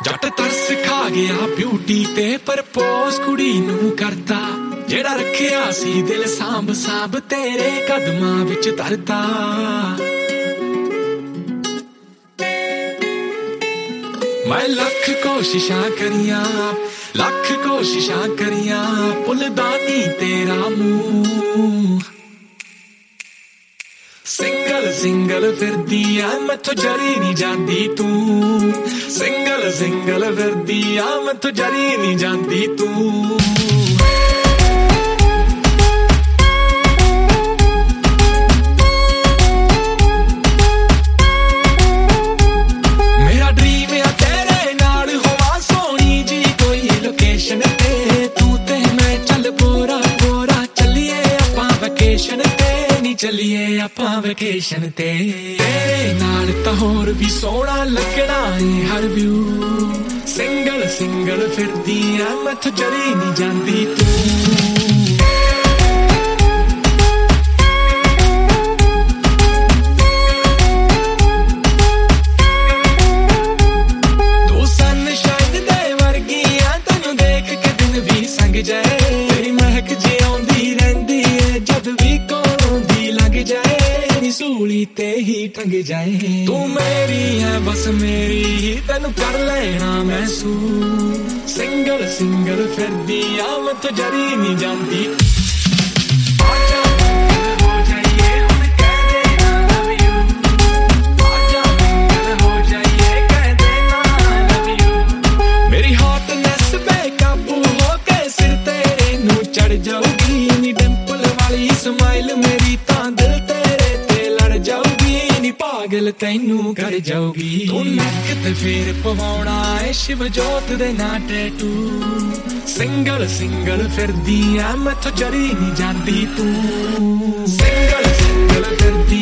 जट तरस खा गया ब्यूटी ते परपोज कुड़ी नू करता जेड़ा रखिया सी दिल सांभ सांभ तेरे कदमां विच धरदा मैं लख कोशिशां करियां भुलदा नी तेरा मूंह सिंगल फिरदी आ मैथों जरी नहीं जांदी तू सिंगल फिरदी आ मैथों जरी नहीं जांदी तू मेरा ड्रीम है तेरे नाल होवा सोहनी जी कोई लोकेशन ते तू ते मैं चल पोरा चलिए आपां वैकेशन ते चलिए आपां वैकेशन ते नाल तां होर भी सोहना लगना है हर व्यू सिंगल फिरदी आ मैथों जरी नहीं जांदी तू ते ही टंग जाए तू मेरी है बस मेरी ही तेनू कर लेना महसूस सिंगल फिरदी आ मैथों जरी नहीं जांदी मेरी हॉटनेस बेकाबू होके सिर तेरे नू चढ़ जाऊगी नी डिंपल वाली स्माइल मेरी तां दिल तेरे ते लड़ जाऊगी नी पागल तैनू कर जाऊगी तू नक ते फेर पवाउणा है शिव जोत दे ना टैटू सिंगल फिरदी आ मैथों जरी नहीं जांदी तू सिंगल फिरदी